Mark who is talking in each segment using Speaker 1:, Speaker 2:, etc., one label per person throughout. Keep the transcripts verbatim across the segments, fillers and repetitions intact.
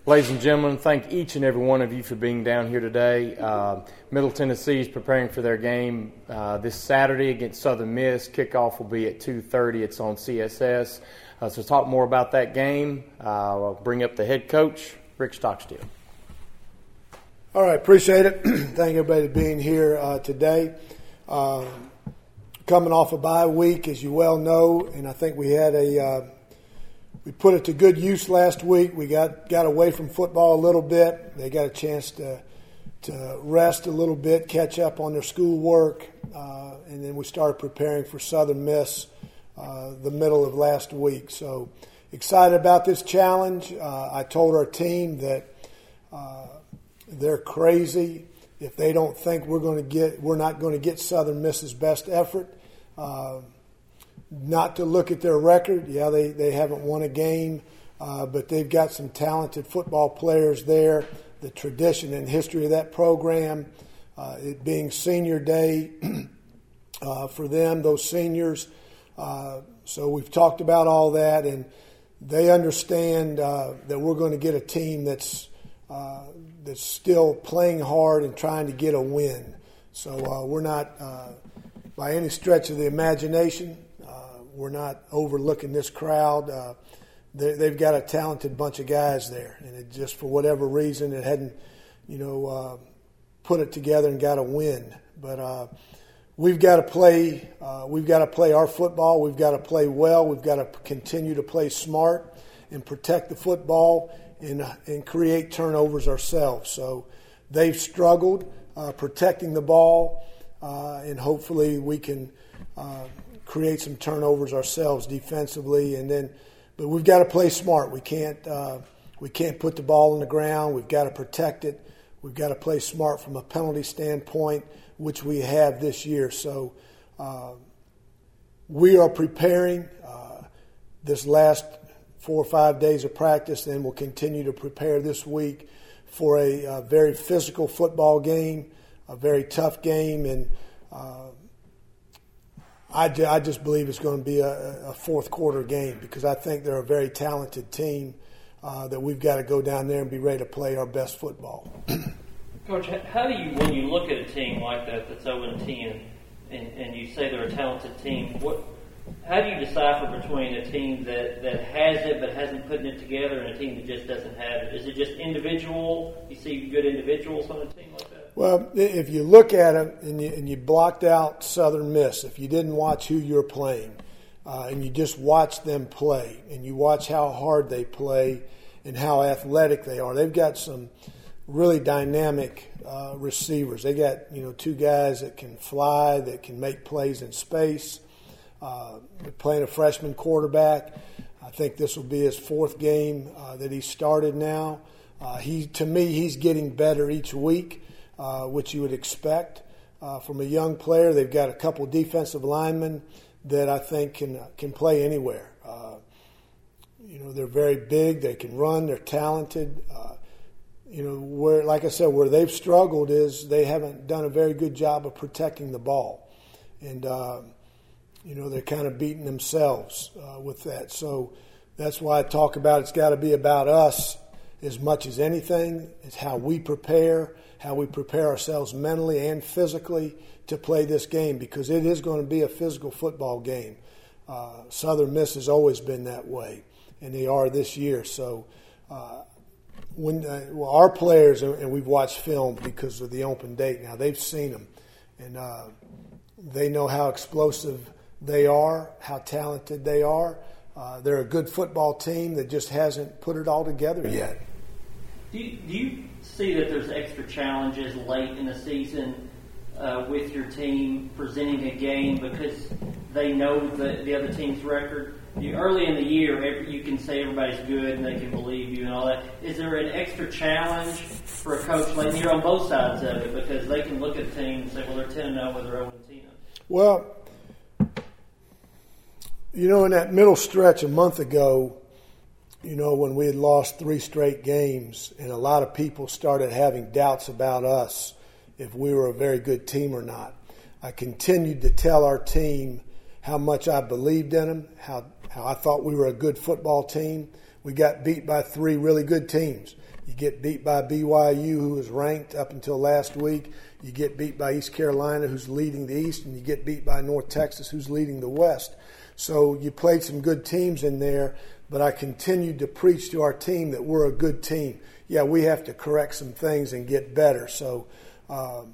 Speaker 1: Ladies and gentlemen, thank each and every one of you for being down here today. Uh, Middle Tennessee is preparing for their game uh, this Saturday against Southern Miss. Kickoff will be at two thirty. It's on C S S. Uh, so to talk more about that game, uh, I'll bring up the head coach, Rick Stockstill.
Speaker 2: All right, appreciate it. Thank everybody for being here uh, today. Uh, coming off a bye week, as you well know, and I think we had a uh, we put it to good use last week. We got, got away from football a little bit. They got a chance to to rest a little bit, catch up on their schoolwork, uh, and then we started preparing for Southern Miss uh, the middle of last week. So excited about this challenge. Uh, I told our team that uh, they're crazy if they don't think we're going to get we're not going to get Southern Miss's best effort. Uh, not to look at their record. Yeah, they, they haven't won a game, uh, but they've got some talented football players there. The tradition and history of that program, uh, it being senior day uh, for them, those seniors. Uh, so we've talked about all that, and they understand uh, that we're going to get a team that's uh, that's still playing hard and trying to get a win. So uh, we're not, uh, by any stretch of the imagination, uh, we're not overlooking this crowd. Uh, they, they've got a talented bunch of guys there, and it just for whatever reason it hadn't, you know, uh, put it together and got a win. But uh, we've got to play. Uh, we've got to play our football. We've got to play well. We've got to continue to play smart and protect the football and and create turnovers ourselves. So they've struggled uh, protecting the ball, uh, and hopefully we can uh, create some turnovers ourselves defensively. And then, but we've got to play smart. We can't uh, we can't put the ball on the ground. We've got to protect it. We've got to play smart from a penalty standpoint, which we have this year. So uh, we are preparing uh, this last four or five days of practice, and we'll continue to prepare this week for a, a very physical football game, a very tough game, and uh, I, I just believe it's going to be a, a fourth quarter game because I think they're a very talented team uh, that we've got to go down there and be ready to play our best football.
Speaker 3: Coach, how do you, when you look at a team like that that's oh and ten, and, and you say they're a talented team, what how do you decipher between a team that, that has it but hasn't put it together and a team that just doesn't have it? Is it just individual? You see good individuals on a team like that?
Speaker 2: Well, if you look at it and you, and you blocked out Southern Miss, if you didn't watch who you're playing, uh, and you just watch them play, and you watch how hard they play and how athletic they are, they've got some really dynamic uh, receivers. They got, you know, two guys that can fly, that can make plays in space. Uh, they're playing a freshman quarterback. I think this will be his fourth game uh, that he started now. Uh, he, to me, he's getting better each week, uh, which you would expect uh, from a young player. They've got a couple defensive linemen that I think can can play anywhere. Uh, you know, they're very big. They can run. They're talented. Uh, you know, where, like I said, where they've struggled is they haven't done a very good job of protecting the ball, and uh, you know, they're kind of beating themselves uh, with that. So that's why I talk about it's got to be about us as much as anything. It's how we prepare, how we prepare ourselves mentally and physically to play this game because it is going to be a physical football game. Uh, Southern Miss has always been that way, and they are this year. So uh, when uh, well, our players, and we've watched film because of the open date now, they've seen them, and uh, they know how explosive they are, how talented they are. Uh, they're a good football team that just hasn't put it all together yet.
Speaker 3: Do you, do you see that there's extra challenges late in the season uh, with your team presenting a game because they know the, the other team's record? You, early in the year, every, you can say everybody's good and they can believe you and all that. Is there an extra challenge for a coach late in the year on both sides of it because they can look at a team and say, well, they're ten and oh or they're oh and ten?
Speaker 2: Well, you know, in that middle stretch a month ago, you know, when we had lost three straight games and a lot of people started having doubts about us if we were a very good team or not, I continued to tell our team how much I believed in them, how, how I thought we were a good football team. We got beat by three really good teams. You get beat by B Y U, who was ranked up until last week. You get beat by East Carolina, who's leading the East, and you get beat by North Texas, who's leading the West. So you played some good teams in there, but I continued to preach to our team that we're a good team. Yeah, we have to correct some things and get better. So um,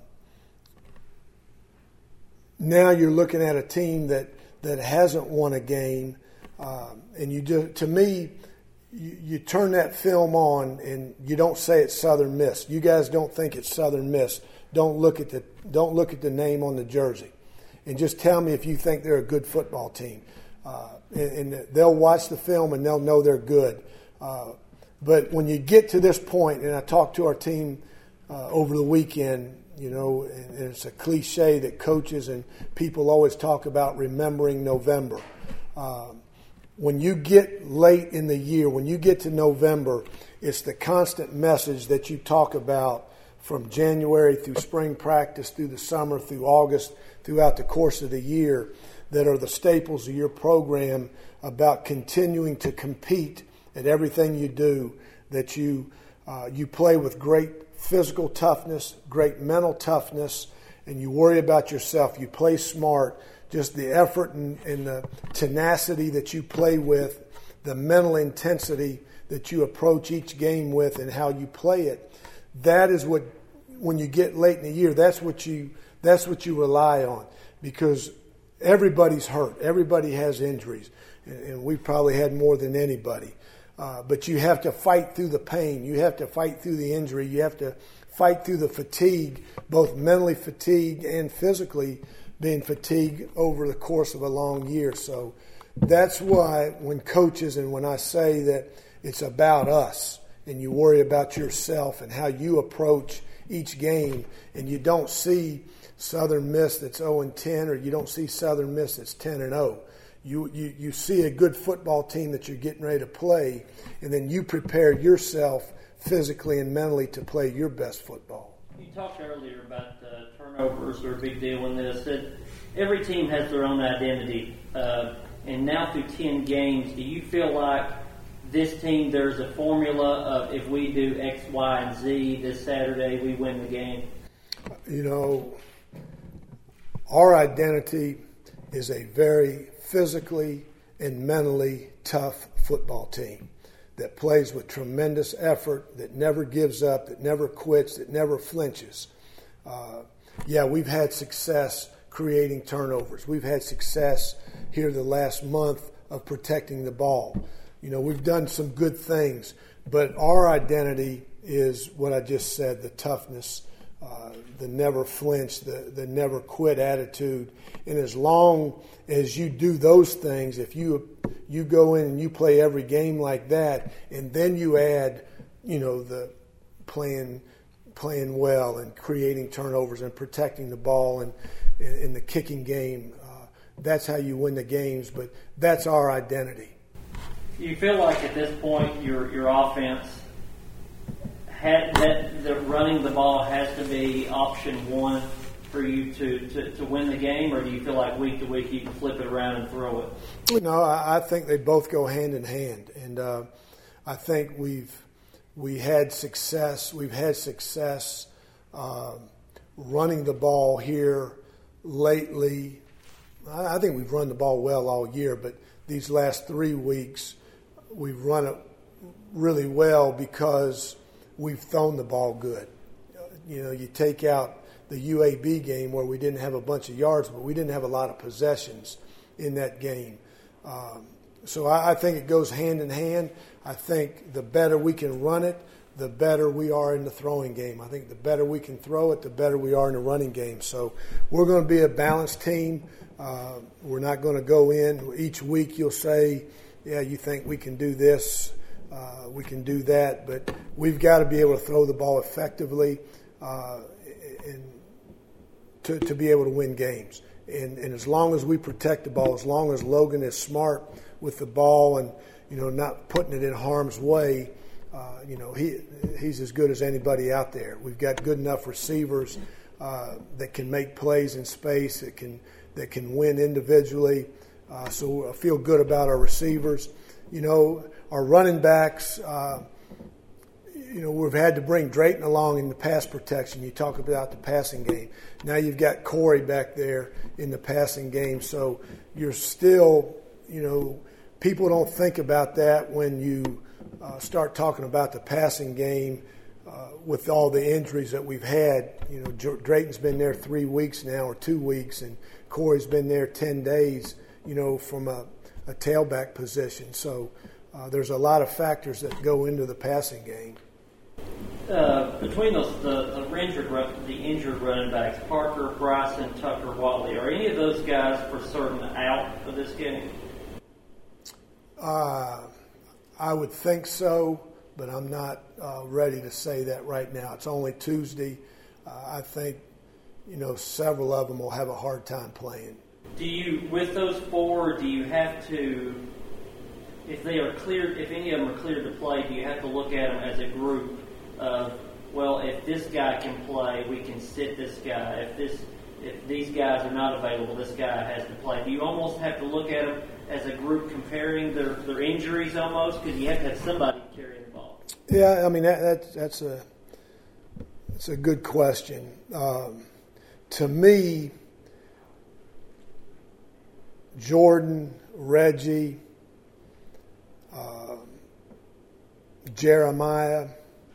Speaker 2: now you're looking at a team that, that hasn't won a game, um, and you do, to me, you, you turn that film on and you don't say it's Southern Miss. You guys don't think it's Southern Miss. Don't look at the don't look at the name on the jersey, and just tell me if you think they're a good football team. Uh, and, and they'll watch the film and they'll know they're good. Uh, but when you get to this point, and I talked to our team uh, over the weekend, you know, and it's a cliche that coaches and people always talk about remembering November. Uh, when you get late in the year, when you get to November, it's the constant message that you talk about from January through spring practice, through the summer, through August, throughout the course of the year, that are the staples of your program about continuing to compete at everything you do, that you uh, you play with great physical toughness, great mental toughness, and you worry about yourself. You play smart. Just the effort and, and the tenacity that you play with, the mental intensity that you approach each game with and how you play it, that is what, when you get late in the year, that's what you that's what you rely on, because everybody's hurt. Everybody has injuries, and, and we've probably had more than anybody. Uh, but you have to fight through the pain. You have to fight through the injury. You have to fight through the fatigue, both mentally fatigued and physically being fatigued over the course of a long year. So that's why when coaches and when I say that it's about us and you worry about yourself and how you approach each game, and you don't see Southern Miss that's oh and ten, or you don't see Southern Miss that's ten and oh. You, you you see a good football team that you're getting ready to play, and then you prepare yourself physically and mentally to play your best football.
Speaker 3: You talked earlier about uh, turnovers are a big deal in this. That every team has their own identity, uh, and now through ten games, do you feel like this team, there's a formula of if we do X, Y, and Z this Saturday, we win the game?
Speaker 2: You know, our identity is a very physically and mentally tough football team that plays with tremendous effort, that never gives up, that never quits, that never flinches. Uh, yeah, we've had success creating turnovers. We've had success here the last month of protecting the ball. You know, we've done some good things, but our identity is what I just said, the toughness, uh, the never flinch, the, the never quit attitude. And as long as you do those things, if you you go in and you play every game like that, and then you add, you know, the playing playing well and creating turnovers and protecting the ball and in the kicking game, uh, that's how you win the games. But that's our identity.
Speaker 3: You feel like at this point your your offense had that the running the ball has to be option one for you to, to, to win the game, or do you feel like week to week you can flip it around and throw it?
Speaker 2: You know, I, I think they both go hand in hand, and uh, I think we've we had success. We've had success uh, running the ball here lately. I, I think we've run the ball well all year, but these last three weeks we've run it really well because we've thrown the ball good. You know, you take out the U A B game where we didn't have a bunch of yards, but we didn't have a lot of possessions in that game. Um, so I, I think it goes hand in hand. I think the better we can run it, the better we are in the throwing game. I think the better we can throw it, the better we are in the running game. So we're going to be a balanced team. Uh, we're not going to go in. Each week you'll say, yeah, you think we can do this, uh, we can do that, but we've got to be able to throw the ball effectively uh, and to, to be able to win games. And, and as long as we protect the ball, as long as Logan is smart with the ball and, you know, not putting it in harm's way, uh, you know, he he's as good as anybody out there. We've got good enough receivers uh, that can make plays in space, that can that can win individually. Uh, so I feel good about our receivers. You know, our running backs, uh, you know, we've had to bring Drayton along in the pass protection. You talk about the passing game. Now you've got Corey back there in the passing game. So you're still, you know, people don't think about that when you uh, start talking about the passing game uh, with all the injuries that we've had. You know, Drayton's been there three weeks now or two weeks, and Corey's been there ten days, you know, from a, a tailback position. So uh, there's a lot of factors that go into the passing game.
Speaker 3: Uh, between those, the, the injured the injured running backs, Parker, Bryson, Tucker, Watley, are any of those guys for certain out of this game?
Speaker 2: Uh, I would think so, but I'm not uh, ready to say that right now. It's only Tuesday. Uh, I think, you know, several of them will have a hard time playing.
Speaker 3: Do you, with those four, do you have to, if they are cleared, if any of them are cleared to play, do you have to look at them as a group of, well, if this guy can play, we can sit this guy. If this, if these guys are not available, this guy has to play. Do you almost have to look at them as a group, comparing their, their injuries almost, because you have to have somebody carrying the ball?
Speaker 2: Yeah, I mean that, that that's a that's a good question. Um, to me, Jordan, Reggie, uh, Jeremiah,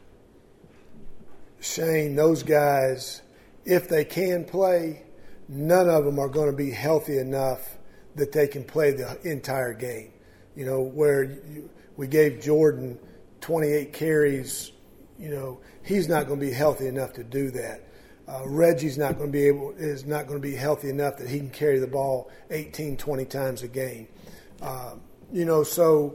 Speaker 2: Shane, those guys, if they can play, none of them are going to be healthy enough that they can play the entire game. You know, where you, we gave Jordan twenty-eight carries, you know, he's not going to be healthy enough to do that. Uh, Reggie's not going to be able is not going to be healthy enough that he can carry the ball eighteen, twenty times a game. Uh, you know, so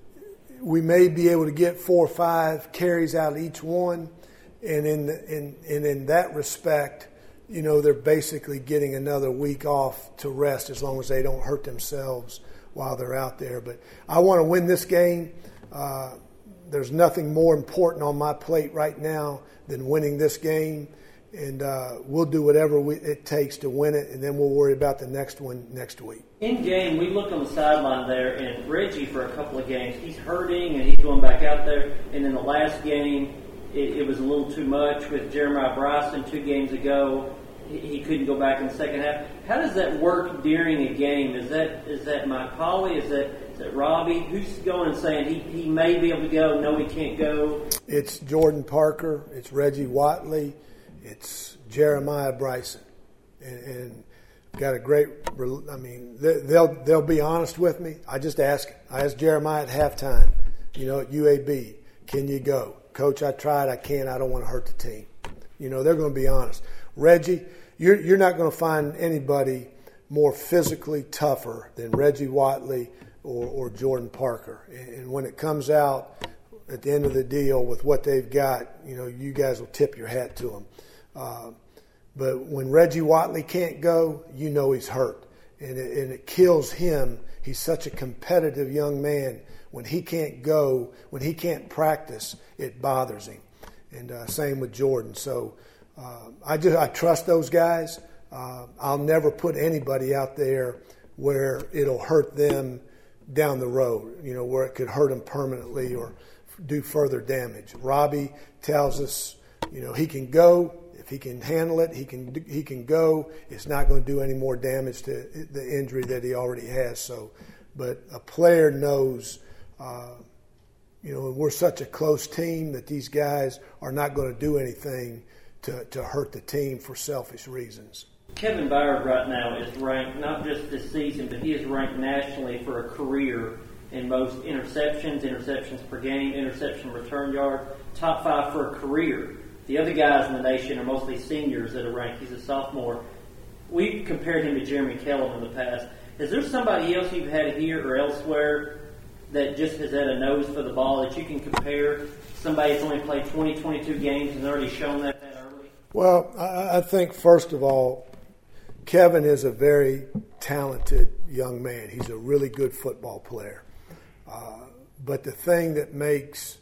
Speaker 2: we may be able to get four or five carries out of each one. And in, the, in and in that respect, you know, they're basically getting another week off to rest as long as they don't hurt themselves while they're out there. But I want to win this game. Uh, there's nothing more important on my plate right now than winning this game. And uh, we'll do whatever we, it takes to win it, and then we'll worry about the next one next week.
Speaker 3: In game, we look on the sideline there, and Reggie for a couple of games, he's hurting and he's going back out there. And in the last game, It, it was a little too much with Jeremiah Bryson two games ago. He, he couldn't go back in the second half. How does that work during a game? Is that is that Mike Hawley? Is that is that Robbie? Who's going and saying he, he may be able to go? No, he can't go.
Speaker 2: It's Jordan Parker. It's Reggie Watley. It's Jeremiah Bryson, and, and got a great. I mean, they'll they'll be honest with me. I just ask. I asked Jeremiah at halftime. You know, at U A B, can you go? Coach, I tried, I can't, I don't want to hurt the team. You know, they're going to be honest. Reggie, you're, you're not going to find anybody more physically tougher than Reggie Watley or, or Jordan Parker. And, and when it comes out at the end of the deal with what they've got, you know, you guys will tip your hat to them. Uh, but when Reggie Watley can't go, you know he's hurt. And it, and it kills him. He's such a competitive young man. When he can't go, when he can't practice, it bothers him. And uh, same with Jordan. So uh, I just I trust those guys. Uh, I'll never put anybody out there where it'll hurt them down the road, you know, where it could hurt them permanently or do further damage. Robbie tells us, you know, he can go. If he can handle it, he can he can go. It's not going to do any more damage to the injury that he already has. So, but a player knows, uh, you know, we're such a close team that these guys are not going to do anything to, to hurt the team for selfish reasons.
Speaker 3: Kevin Byard right now is ranked, not just this season, but he is ranked nationally for a career in most interceptions, interceptions per game, interception return yard, top five for a career. The other guys in the nation are mostly seniors that are ranked. He's a sophomore. We've compared him to Jeremy Kellum in the past. Is there somebody else you've had here or elsewhere that just has had a nose for the ball that you can compare? Somebody that's only played twenty, twenty-two games and already shown that that early?
Speaker 2: Well, I, I think, first of all, Kevin is a very talented young man. He's a really good football player. Uh, but the thing that makes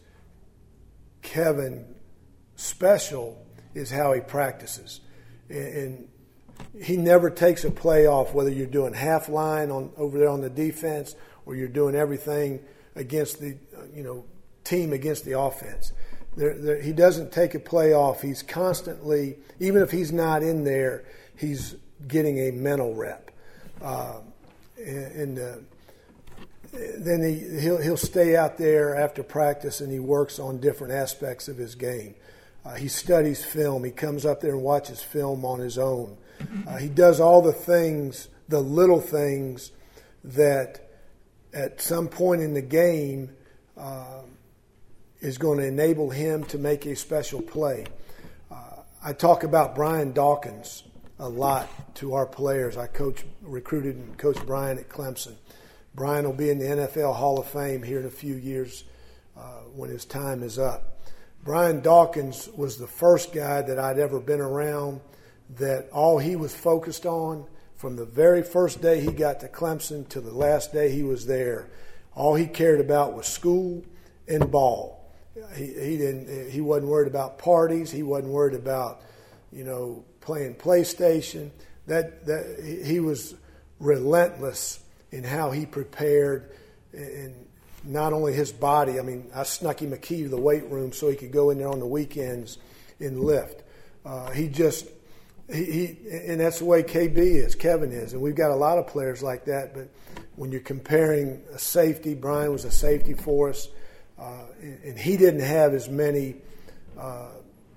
Speaker 2: Kevin special is how he practices. And, and he never takes a play off, whether you're doing half line on over there on the defense or you're doing everything against the, you know, team against the offense. There, there, he doesn't take a play off. He's constantly, even if he's not in there, he's getting a mental rep. Uh, and and uh, then he, he'll, he'll stay out there after practice and he works on different aspects of his game. Uh, he studies film. He comes up there and watches film on his own. Uh, he does all the things, the little things that at some point in the game uh, is going to enable him to make a special play. Uh, I talk about Brian Dawkins a lot to our players. I coach, recruited and coached Brian at Clemson. Brian will be in the N F L Hall of Fame here in a few years uh, when his time is up. Brian Dawkins was the first guy that I'd ever been around that all he was focused on from the very first day he got to Clemson to the last day he was there. All he cared about was school and ball. He, he didn't. He wasn't worried about parties. He wasn't worried about, you know, playing PlayStation. That that he was relentless in how he prepared, and not only his body. I mean, I snuck him a key to the weight room so he could go in there on the weekends and lift. Uh, he just he, he and that's the way K B is, Kevin is, and we've got a lot of players like that. But when you're comparing a safety, Brian was a safety for us, uh, and, and he didn't have as many. Uh,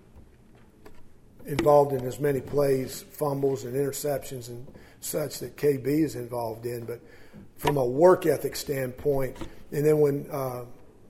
Speaker 2: involved in as many plays, fumbles, and interceptions and such that K B is involved in. But from a work ethic standpoint, and then when uh,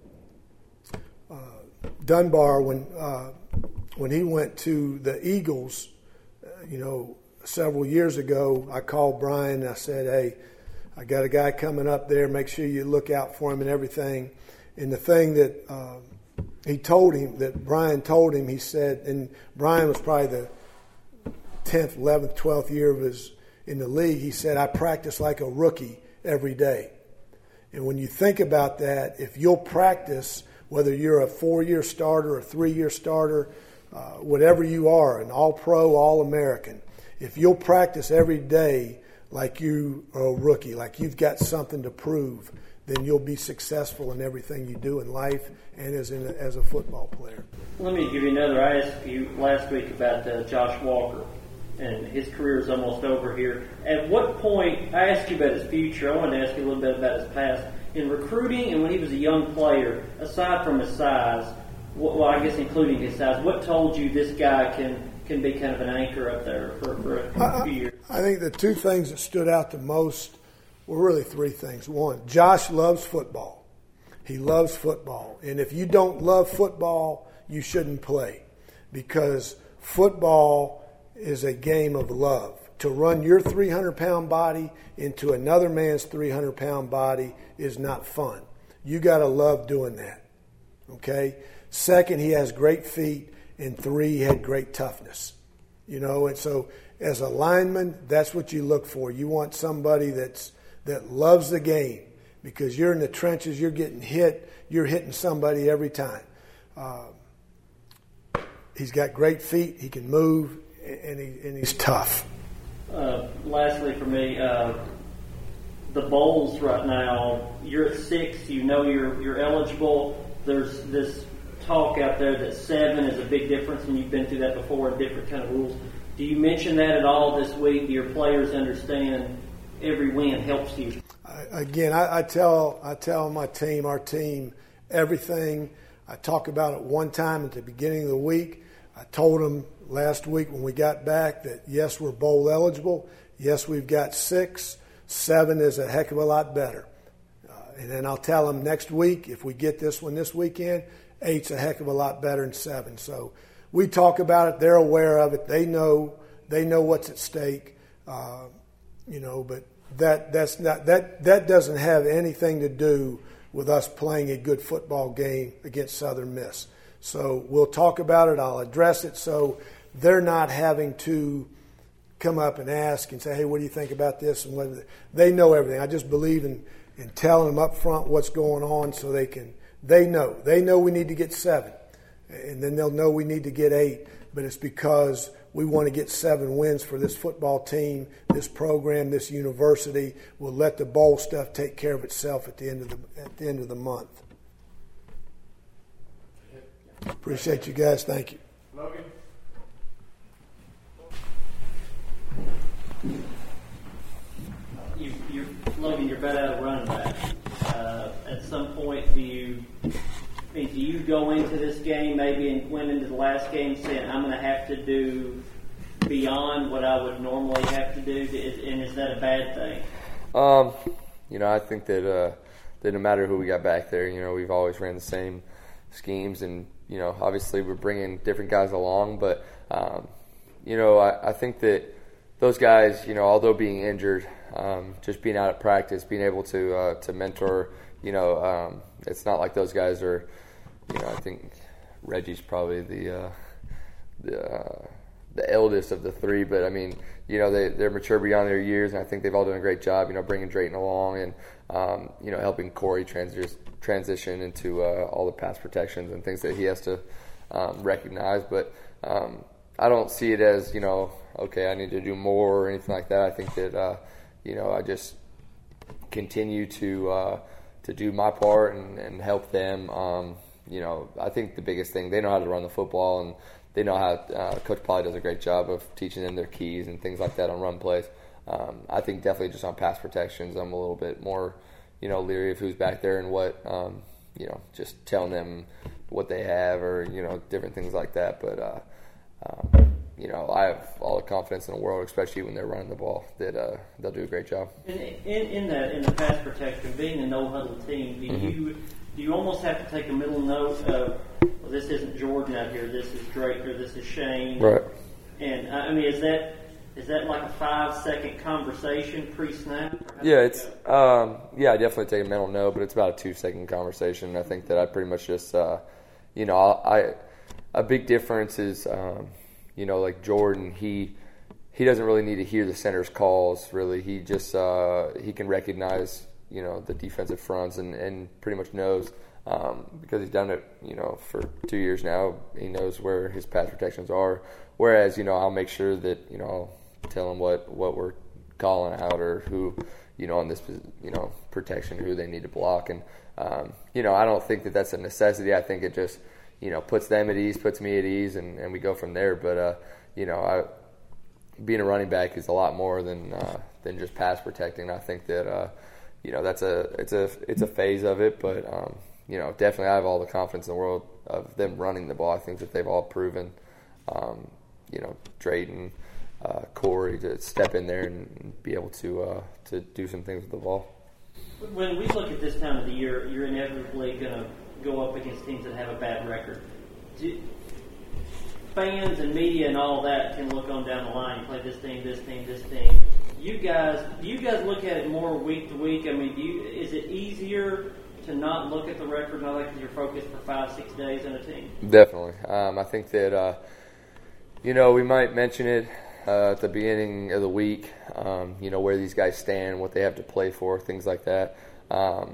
Speaker 2: uh, Dunbar, when uh, when he went to the Eagles, uh, you know, several years ago, I called Brian and I said, hey, I got a guy coming up there, make sure you look out for him and everything. And the thing that uh, he told him, that Brian told him, he said, and Brian was probably the tenth, eleventh, twelfth year of his in the league, he said, I practice like a rookie every day. And when you think about that, if you'll practice, whether you're a four-year starter, a three-year starter, uh, whatever you are, an all-pro, all-American, if you'll practice every day like you are a rookie, like you've got something to prove, then you'll be successful in everything you do in life and as in, as a football player.
Speaker 3: Let me give you another. I asked you last week about uh, Josh Walker, and his career is almost over here. At what point, I asked you about his future, I wanted to ask you a little bit about his past. In recruiting and when he was a young player, aside from his size, well, I guess including his size, what told you this guy can, can be kind of an anchor up there for, for a few years?
Speaker 2: I think the two things that stood out the most were really three things. One, Josh loves football. He loves football. And if you don't love football, you shouldn't play, because football is a game of love. To run your three hundred pound body into another man's three hundred pound body is not fun. You got to love doing that. Okay? Second, he has great feet. And three, he had great toughness. You know, and so as a lineman, that's what you look for. You want somebody that's that loves the game, because you're in the trenches, you're getting hit, you're hitting somebody every time. Uh, he's got great feet, he can move, and, he, and he's tough.
Speaker 3: Uh, lastly for me, uh, the bowls right now, you're at six, you know you're you're eligible. There's this talk out there that seven is a big difference, and you've been through that before in different kind of rules. Do you mention that at all this week? Do your players understand every win helps you?
Speaker 2: I, again, I, I tell I tell my team, our team, everything. I talk about it one time at the beginning of the week. I told them last week when we got back that, yes, we're bowl eligible. Yes, we've got six. Seven is a heck of a lot better. Uh, and then I'll tell them next week, if we get this one this weekend, eight's a heck of a lot better than seven. So we talk about it. They're aware of it. They know they know what's at stake. Uh, you know, but that that's not that that doesn't have anything to do with us playing a good football game against Southern Miss. So we'll talk about it. I'll address it so they're not having to come up and ask and say, hey, what do you think about this? And whether they know everything. I just believe in, in telling them up front what's going on so they can they know. They know we need to get seven. And then they'll know we need to get eight. But it's because we want to get seven wins for this football team, this program, this university. We'll let the bowl stuff take care of itself at the end of the at the end of the month. Appreciate you guys. Thank you.
Speaker 1: Logan.
Speaker 3: You, you're, Logan, you're better out of running back. Uh, at some point, do you I mean, do you go into this game, maybe and went into the last game, saying I'm going to have to do beyond what I would normally have to do, and is that a bad thing?
Speaker 4: Um, you know, I think that uh, that no matter who we got back there, you know, we've always ran the same schemes, and you know, obviously we're bringing different guys along, but um, you know, I, I think that those guys, you know, although being injured, um, just being out at practice, being able to uh, to mentor, you know, um, it's not like those guys are, you know, I think Reggie's probably the uh, the uh, the eldest of the three, but I mean, you know, they they're mature beyond their years, and I think they've all done a great job, you know, bringing Drayton along and um, you know, helping Corey transi- transition into uh, all the pass protections and things that he has to um, recognize. But um, I don't see it as, you know, okay, I need to do more or anything like that. I think that uh, you know, I just continue to uh, to do my part and, and help them. Um, you know, I think the biggest thing, they know how to run the football, and they know how uh, Coach Polly does a great job of teaching them their keys and things like that on run plays. Um, I think definitely just on pass protections, I'm a little bit more, you know, leery of who's back there and what, um, you know, just telling them what they have or, you know, different things like that. But, uh, um, you know, I have all the confidence in the world, especially when they're running the ball, that uh, they'll do a great job.
Speaker 3: In, in, in, the, in the pass protection, being a no-huddle team, do
Speaker 4: Mm-hmm.
Speaker 3: you do you almost have to take a middle note of, well, this isn't Jordan out here, this is Drake, or this is Shane?
Speaker 4: Right.
Speaker 3: And, I mean, is that is that like a five-second conversation pre-snap?
Speaker 4: Yeah, it's um, yeah, I definitely take a mental note, but it's about a two-second conversation. I think that I pretty much just, uh, you know, I a big difference is, um, you know, like Jordan, he he doesn't really need to hear the center's calls. Really, he just uh, he can recognize, you know, the defensive fronts and, and pretty much knows um, because he's done it, you know, for two years now. He knows where his pass protections are. Whereas, you know, I'll make sure that, you know, I'll tell him what, what we're calling out or who, you know, on this, you know, protection, who they need to block. And, um, you know, I don't think that that's a necessity. I think it just, you know, puts them at ease, puts me at ease, and, and we go from there. But, uh, you know, I, being a running back is a lot more than uh, than just pass protecting. I think that, uh, you know, that's a it's a it's a phase of it. But, um, you know, definitely I have all the confidence in the world of them running the ball. I think that they've all proven, um, you know, Drayton, uh, Corey to step in there and be able to uh, to do some things with the ball.
Speaker 3: When we look at this time of the year, you're inevitably going to go up against teams that have a bad record. Do, fans and media and all that can look on down the line. You play this team, this team, this team. You guys, do you guys look at it more week to week? I mean, do you, is it easier to not look at the record, not like you're focused for five, six days on a team?
Speaker 4: Definitely. Um, I think that, uh, you know, we might mention it uh, at the beginning of the week, um, you know, where these guys stand, what they have to play for, things like that. Um,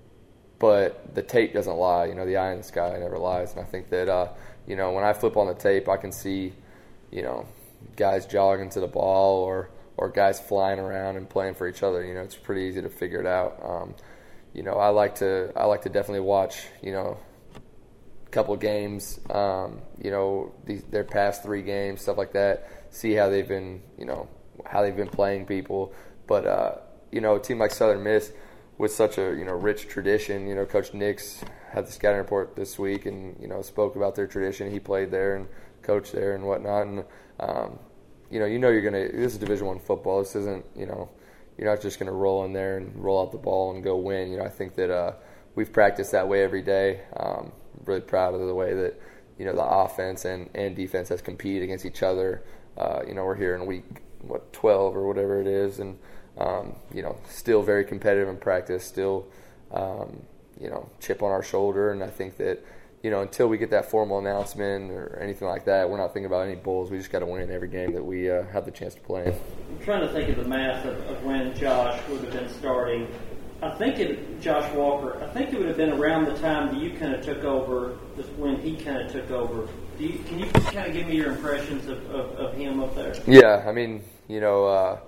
Speaker 4: but the tape doesn't lie. You know, the eye in the sky never lies. And I think that, uh, you know, when I flip on the tape, I can see, you know, guys jogging to the ball or, or guys flying around and playing for each other. You know, it's pretty easy to figure it out. Um, you know, I like to I like to definitely watch, you know, a couple of games, um, you know, these, their past three games, stuff like that, see how they've been, you know, how they've been playing people. But, uh, you know, a team like Southern Miss, with such a, you know, rich tradition, you know, Coach Nix had the scouting report this week and, you know, spoke about their tradition. He played there and coached there and whatnot. And, um, you know, you know you're going to – this is Division One football. This isn't, you know, you're not just going to roll in there and roll out the ball and go win. You know, I think that uh, we've practiced that way every day. Um, really proud of the way that, you know, the offense and, and defense has competed against each other. Uh, you know, we're here in week, what, twelve or whatever it is. And, Um, you know, still very competitive in practice, still, um, you know, chip on our shoulder. And I think that, you know, until we get that formal announcement or anything like that, we're not thinking about any bulls. We just got to win every game that we uh, have the chance to play in.
Speaker 3: I'm trying to think of the math of, of when Josh would have been starting. I think it, Josh Walker, I think it would have been around the time that you kind of took over, when he kind of took over. Do you, can you kind of give me your impressions of, of, of him up there?
Speaker 4: Yeah, I mean, you know, uh,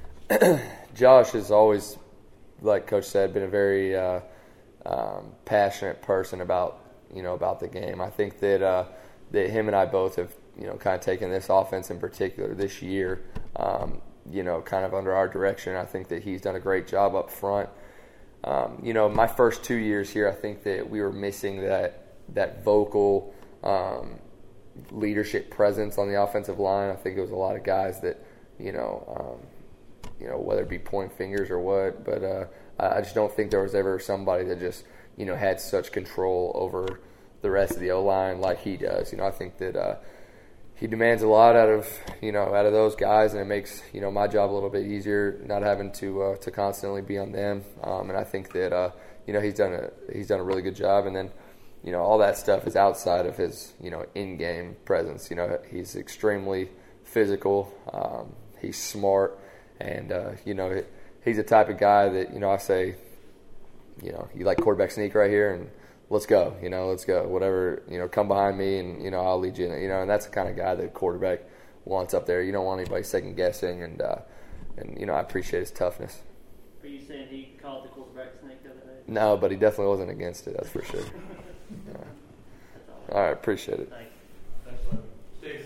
Speaker 4: Josh has always, like Coach said, been a very uh, um, passionate person about you know, about the game. I think that uh, that him and I both have, you know, kind of taken this offense in particular this year, um, you know, kind of under our direction. I think that he's done a great job up front. Um, you know, my first two years here, I think that we were missing that that vocal um, leadership presence on the offensive line. I think it was a lot of guys that, you know, um, you know, whether it be point fingers or what, but uh, I just don't think there was ever somebody that just, you know, had such control over the rest of the O-line like he does. You know, I think that uh, he demands a lot out of, you know, out of those guys, and it makes, you know, my job a little bit easier, not having to uh, to constantly be on them. Um, and I think that, uh, you know, he's done a he's done a really good job. And then, you know, all that stuff is outside of his, you know, in-game presence. You know, he's extremely physical. Um, he's smart, and uh, you know, he's the type of guy that, you know, I say, you know, you like quarterback sneak right here, and let's go, you know, let's go. Whatever, you know, come behind me, and, you know, I'll lead you in it, you know, and that's the kind of guy that quarterback wants up there. You don't want anybody second guessing, and, uh, and you know, I appreciate his toughness.
Speaker 3: Are you saying he called the quarterback snake the other day?
Speaker 4: No, but he definitely wasn't against it, that's for sure. Yeah.
Speaker 3: That's all.
Speaker 4: All right, appreciate it.
Speaker 3: Thanks.
Speaker 5: Thanks, Steve.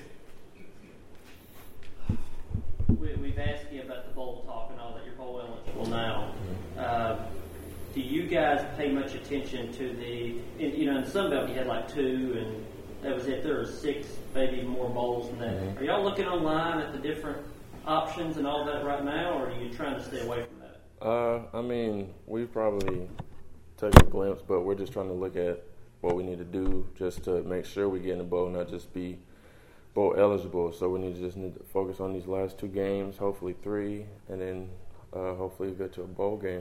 Speaker 3: We, we've asked you about the bowl talk and all that. You're bowl eligible now. Uh, do you guys pay much attention to the, in, you know, in Sun Belt you had like two, and that was it. There were six, maybe more bowls than that. Mm-hmm. Are y'all looking online at the different options and all that right now, or are you trying to stay away from that?
Speaker 5: Uh, I mean, we've probably taken a glimpse, but we're just trying to look at what we need to do just to make sure we get in the bowl, not just be bowl eligible. So we need to just need to focus on these last two games, hopefully three, and then uh, hopefully get to a bowl game.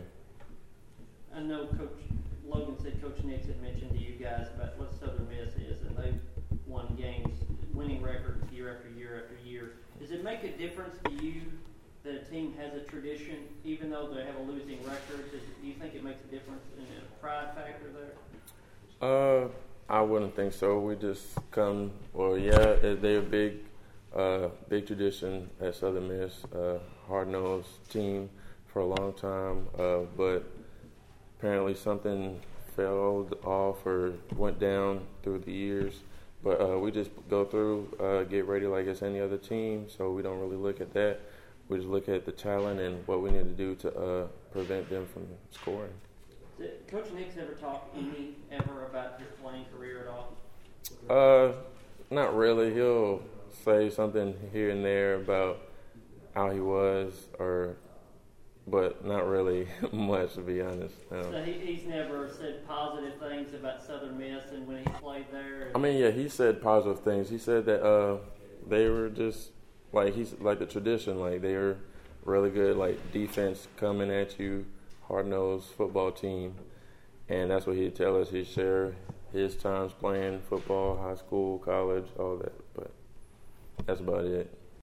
Speaker 3: I know Coach Logan said Coach Nix had mentioned to you guys about what Southern Miss is, and they've won games, winning records year after year after year. Does it make a difference to you that a team has a tradition, even though they have a losing record? Does, do you think it makes a difference in a pride factor there?
Speaker 5: Uh, I wouldn't think so. We just come, well, yeah, they're a big, uh, big tradition at Southern Miss, uh, hard-nosed team for a long time, uh, but apparently something fell off or went down through the years. But uh, we just go through, uh, get ready like it's any other team, so we don't really look at that. We just look at the talent and what we need to do to uh, prevent them from scoring.
Speaker 3: Did Coach Nix ever talk any ever about your playing career at all?
Speaker 5: Uh, not really. He'll say something here and there about how he was, or, but not really much, to be honest. No.
Speaker 3: So he, he's never said positive things about Southern Miss and when he played there?
Speaker 5: I mean, yeah, he said positive things. He said that uh, they were just like he's like the tradition, like they were really good, like defense coming at you. Hard-nosed football team, and that's what he'd tell us. He'd share his times playing football, high school, college, all that, but that's about it.